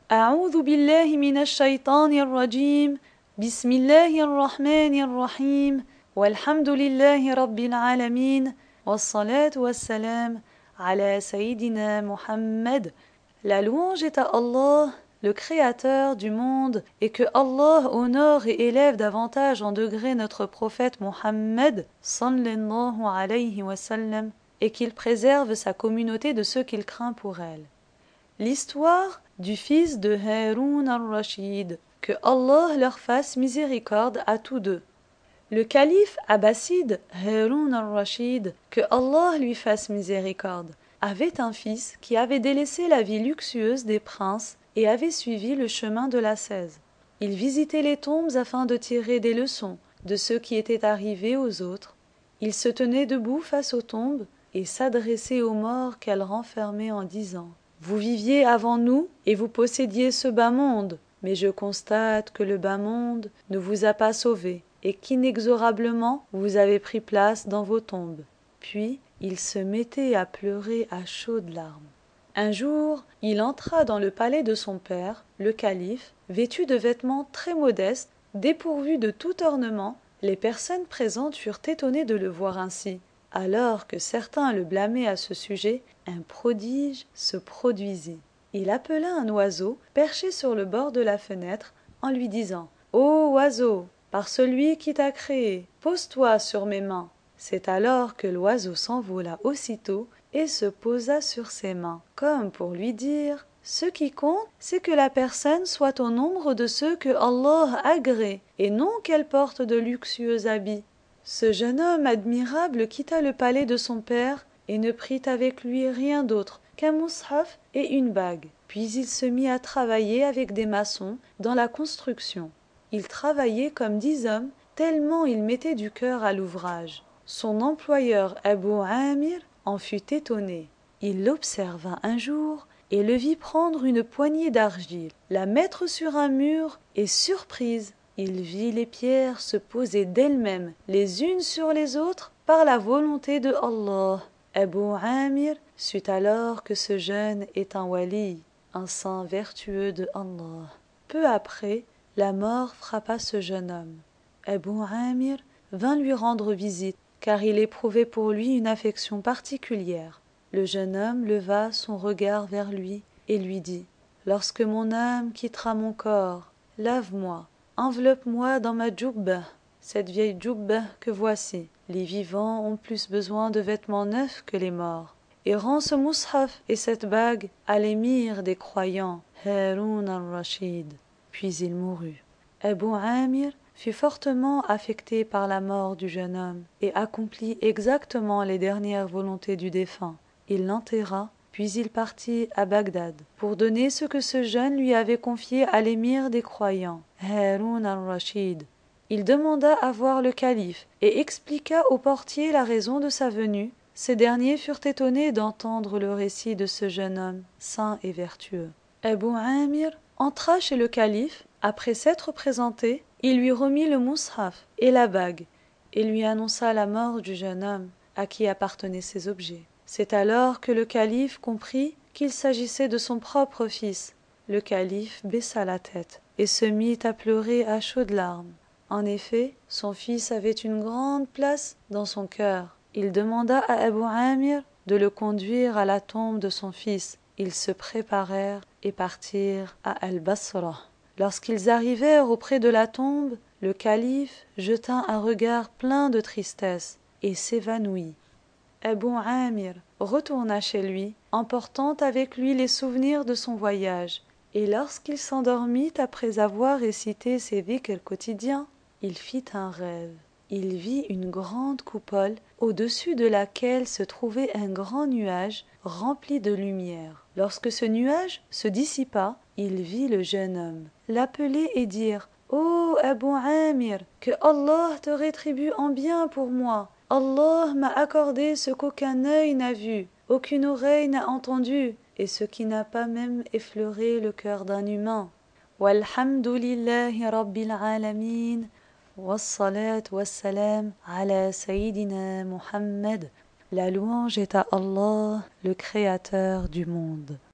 أعوذ بالله من الشيطان الرجيم بسم الله الرحمن الرحيم والحمد لله رب العالمين والصلاة والسلام على سيدنا Muhammad. La louange est à Allah, le Créateur du monde, et que Allah honore et élève davantage en degré notre prophète Muhammad sallallahu alayhi wa sallam, et qu'il préserve sa communauté de ceux qu'il craint pour elle. L'histoire du fils de Haroun al-Rashid, que Allah leur fasse miséricorde à tous deux. Le calife abbasside Haroun al-Rashid, que Allah lui fasse miséricorde, avait un fils qui avait délaissé la vie luxueuse des princes et avait suivi le chemin de l'ascèse. Il visitait les tombes afin de tirer des leçons de ce qui était arrivé aux autres. Il se tenait debout face aux tombes et s'adressait aux morts qu'elles renfermaient en disant: Vous viviez avant nous et vous possédiez ce bas monde, mais je constate que le bas monde ne vous a pas sauvé et qu'inexorablement vous avez pris place dans vos tombes. Puis il se mettait à pleurer à chaudes larmes. Un jour, il entra dans le palais de son père, le calife, vêtu de vêtements très modestes, dépourvus de tout ornement. Les personnes présentes furent étonnées de le voir ainsi. Alors que certains le blâmaient à ce sujet, un prodige se produisit. Il appela un oiseau perché sur le bord de la fenêtre en lui disant: Ô oiseau, par celui qui t'a créé, pose-toi sur mes mains. C'est alors que l'oiseau s'envola aussitôt et se posa sur ses mains, comme pour lui dire: Ce qui compte, c'est que la personne soit au nombre de ceux que Allah agrée, et non qu'elle porte de luxueux habits. Ce jeune homme admirable quitta le palais de son père et ne prit avec lui rien d'autre qu'un mushaf et une bague. Puis il se mit à travailler avec des maçons dans la construction. Il travaillait comme 10 hommes, tellement il mettait du cœur à l'ouvrage. Son employeur Abu Amir en fut étonné. Il l'observa un jour et le vit prendre une poignée d'argile, la mettre sur un mur, et surprise, il vit les pierres se poser d'elles-mêmes les unes sur les autres par la volonté de Allah. Abu Amir sut alors que ce jeune est un wali, un saint vertueux de Allah. Peu après, la mort frappa ce jeune homme. Abu Amir vint lui rendre visite, car il éprouvait pour lui une affection particulière. Le jeune homme leva son regard vers lui et lui dit: Lorsque mon âme quittera mon corps, lave-moi, enveloppe-moi dans ma djoubba, cette vieille djoubba que voici. Les vivants ont plus besoin de vêtements neufs que les morts. Et rends ce mushaf et cette bague à l'émir des croyants, Haroun al-Rashid. Puis il mourut. Abu Amir fut fortement affecté par la mort du jeune homme et accomplit exactement les dernières volontés du défunt. Il l'enterra, puis il partit à Bagdad pour donner ce que ce jeune lui avait confié à l'émir des croyants, Haroun al-Rashid. Il demanda à voir le calife et expliqua au portier la raison de sa venue. Ces derniers furent étonnés d'entendre le récit de ce jeune homme, saint et vertueux. Abu Amir entra chez le calife. Après s'être présenté, il lui remit le mushaf et la bague, et lui annonça la mort du jeune homme à qui appartenaient ces objets. C'est alors que le calife comprit qu'il s'agissait de son propre fils. Le calife baissa la tête et se mit à pleurer à chaudes larmes. En effet, son fils avait une grande place dans son cœur. Il demanda à Abu Amir de le conduire à la tombe de son fils. Ils se préparèrent et partirent à Al-Basra. Lorsqu'ils arrivèrent auprès de la tombe, le calife jeta un regard plein de tristesse et s'évanouit. Abu Amir retourna chez lui, emportant avec lui les souvenirs de son voyage. Et lorsqu'il s'endormit après avoir récité ses dhikrs quotidiens, il fit un rêve. Il vit une grande coupole au-dessus de laquelle se trouvait un grand nuage rempli de lumière. Lorsque ce nuage se dissipa, il vit le jeune homme l'appeler et dire: Ô Abu Amir, que Allah te rétribue en bien pour moi. Allah m'a accordé ce qu'aucun œil n'a vu, aucune oreille n'a entendu, et ce qui n'a pas même effleuré le cœur d'un humain. Walhamdulillahi Rabbil Alamin. والصلاة والسلام على سيدنا Muhammad. La louange est à Allah, le Créateur du monde.